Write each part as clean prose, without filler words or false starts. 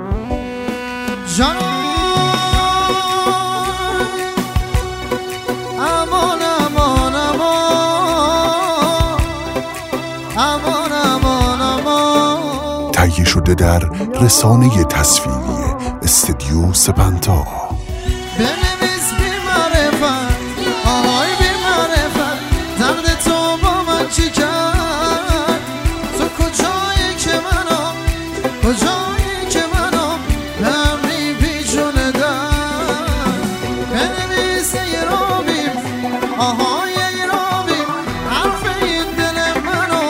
جانم امان امان امان امان امان. تهیه شده در رسانه تصویری استدیو سپنتا. بنویس بی معرفت آهای بی معرفت، درد تو با من چی کرد؟ تو کجایی که منم، کجایی که منم نمی بی جون در. بنویس ای رابیم آهای ای رابیم حرف این دل منو،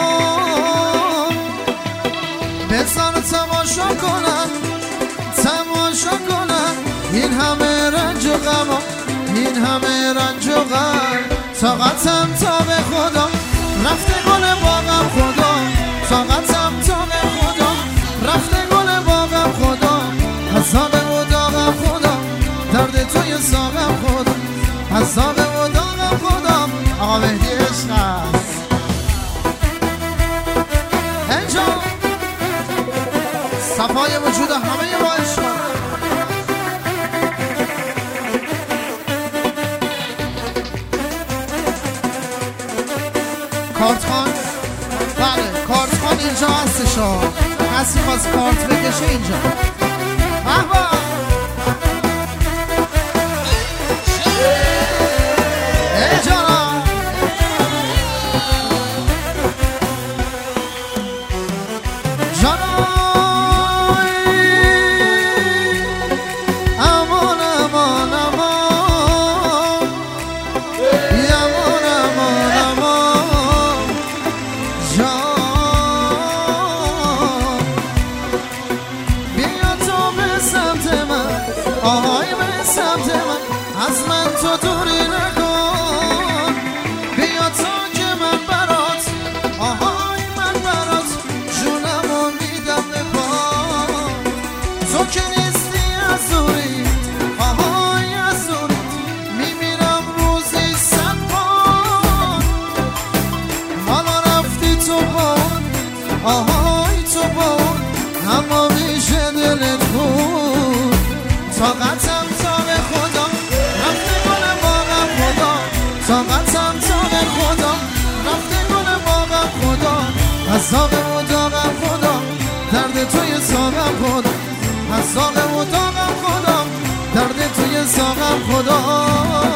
بزن تماشا کنم تماشا کنم این همه رنج و غم، این همه رنج و غم. طاقتم تا به خدا رفته گل باغم خدا، طاقتم تا به خدا رفته گل باغم خدا. عذاب و داغم خدا، درد توی ساغم خدا، عذاب و داغم خدا. آقا مهدی عشق است اینجا صفای وجود همه ما عشق. کارت خان، بله کارت خان اینجا هستش ها، کسی خواست کارت بکشه اینجا. احبا ای جانم جانم امان امان امان امان امان امان جان. بیا تو به سمت من آهای به سمت من، از من تو دوری نکن. بیا تو که من برات آهای من برات جونمو میدم به پا. تو که نیستی از دوری آهای از دوری میمیرم روزی 100 بار. حالا رفتی تو بار آهای تو بار، اما میشه دلت بود. طاقتم تا به خدا رفته گل باغم خدا، طاقتم تا به خدا رفته گل باغم خدا. عذاب و داغم خدا، درد توی ساغم خدا، عذاب و داغم خدا، درد توی ساغم خدا.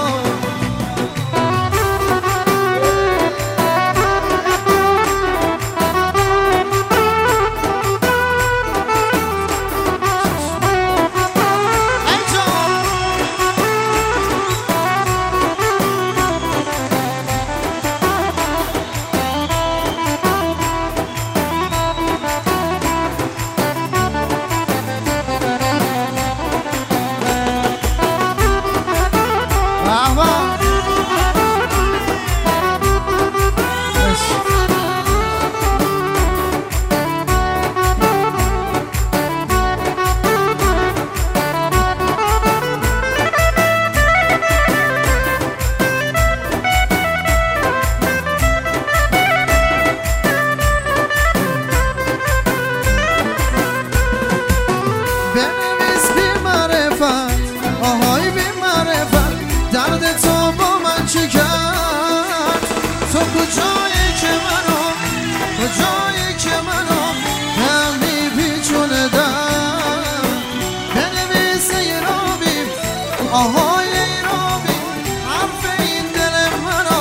بنویس بی معرفت آهای بی معرفت، درد تو با من چی کرد؟ تو کجایی که منو، کجایی که منو نمی بی جون در. بنویس ای رابیم آهای ای رابیم حرف این دل منو،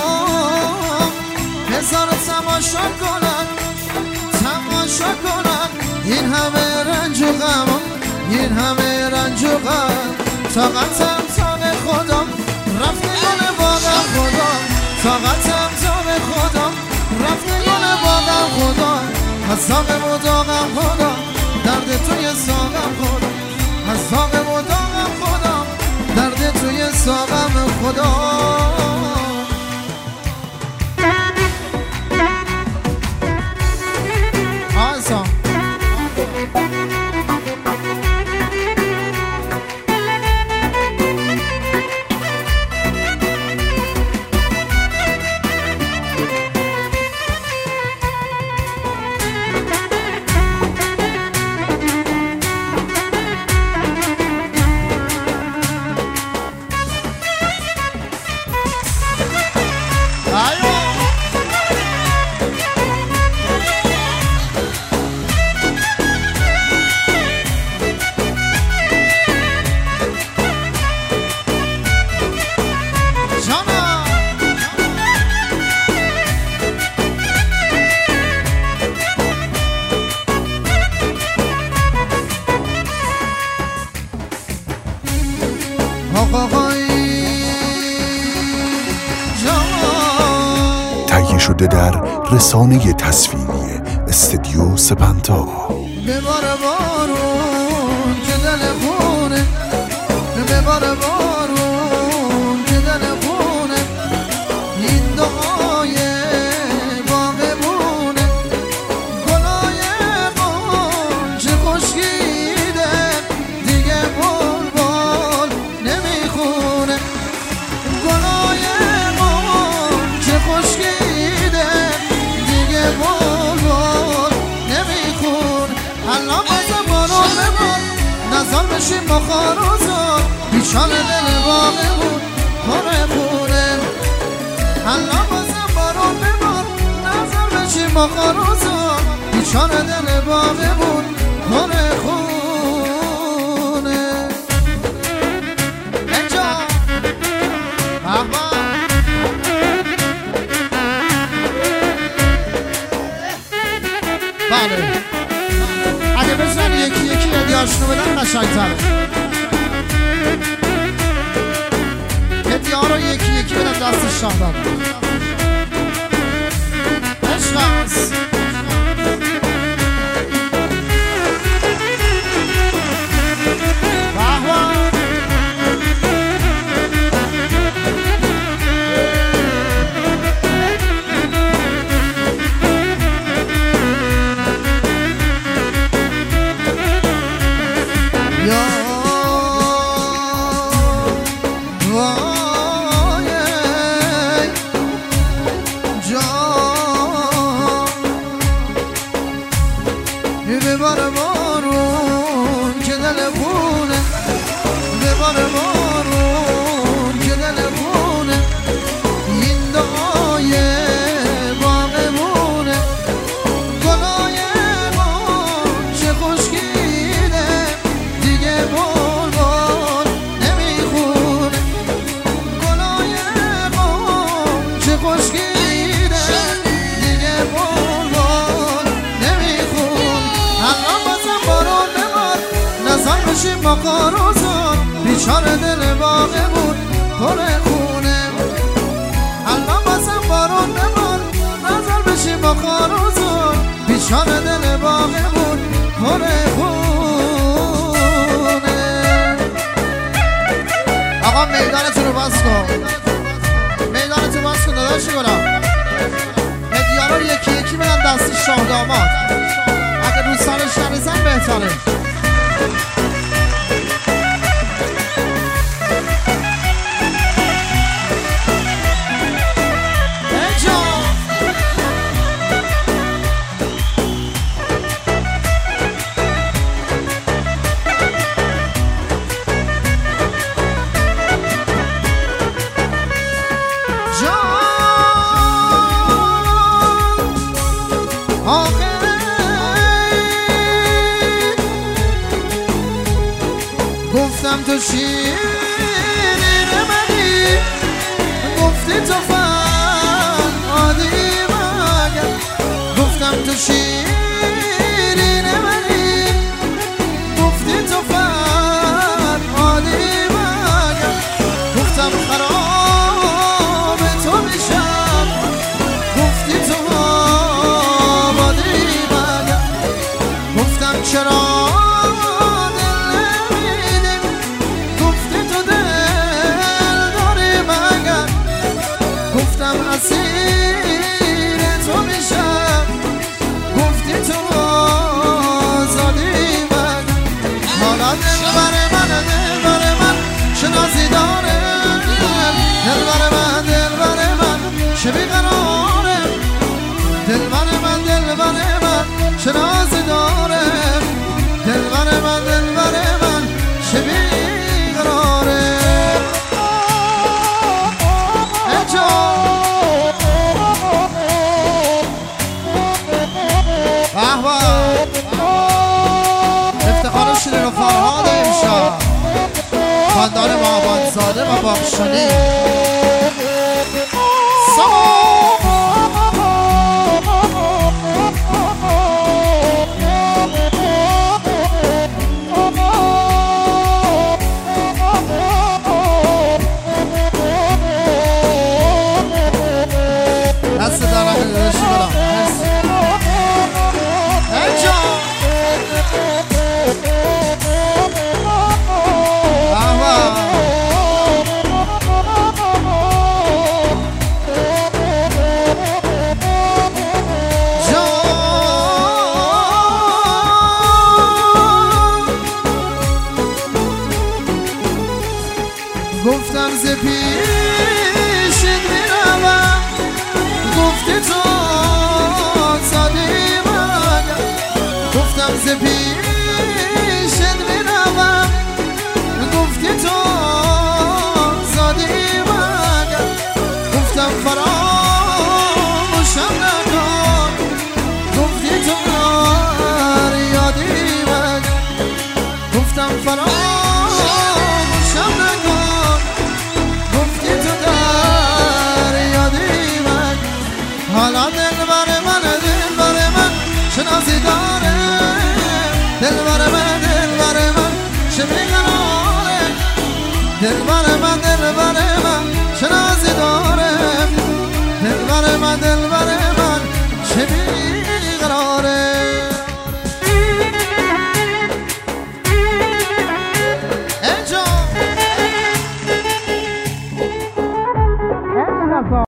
بذار تماشا کنن تماشا کنن این همه رنج و غم، این همه رنج و غم. طاقتم تا به خدا رفته گل باغم خدا، طاقتم تا به خدا رفته گل باغم خدا. عذاب و داغم خدا، درد توی ساغم خدا، عذاب و داغم خدا، درد توی ساغم خدا. آقای تهیه شده در رسانه تصویری استدیو سپنتا. ببار بارون که دل خونه، ببار بارون که دل خونه، این دعای باغبونه، گلای قنچه خشکیده دیگه بلبل نمیخونه، گلای قنچه خشکیده دیگه بلبل نمیخونه. الان بازم بارون ببار نظر بشیم با خاروزا، بیچاره دل باغمون پره خونه. الان بازم بارون ببار نظر بشیم با خاروزا، بیچاره دل باغمون پره خونه. اینجا بله اگه بزن یکی یکی هدیه‌هاشونو بدن قشنگ‌تره. هدیه‌ها رو یکی یکی بدن دست شاهدان. عشق است. ببار بارون که دل خونه، ببار بارون که دل خونه، این دعای باغمونه، گلای قنچه خشکیده دیگه بلبل نمیخونه، گلای قنچه خشکیده دیگه بلبل نمیخونه. الان بازم بارون ببار نظر بشیم با خاروزان، بیچاره دل باغمون پره خونه. الان بازم بارون ببار نظر بشیم با خاروزان، بیچاره دل باغمون پره خونه. آقا میدانتون رو بس کن، میدانتون بس کن داداشی گلم. هدیه‌ها رو یکی یکی بدن دست شاه داماد، اگه رو سرش نریزن بهتره. گفتم تو شیرین منی، گفتی تو فرهادی مگر، گفتم تو شیرین منی، گفتی تو فرهادی مگر، گفتم خراب تو میشم، گفتی تو آبادی مگر، گفتم چرا اسیر تو میشم، گفتی تو آزادی من. حالا دلبر من شنازی داره، دلبر من چه بیقراره، دلبر من شنازی داره، دلبر من چه بیقراره. افتخار شیرین و فرهاد امشب، خاندان ماهبانزاده و باغشانی. من ز پیشت میروم گفتی تو زادی مگر گفتم ز پیشت میروم گفتی تو زادی مگر گفتم فراموشم نکن گفتی تو یادی مگر گفتم فراموشم نکن گفتی تو در یادی مگر حالا دلبر من شناسی داره دلبر من چه بیقراره دلبر من شناسی داره دلبر من چه بیقراره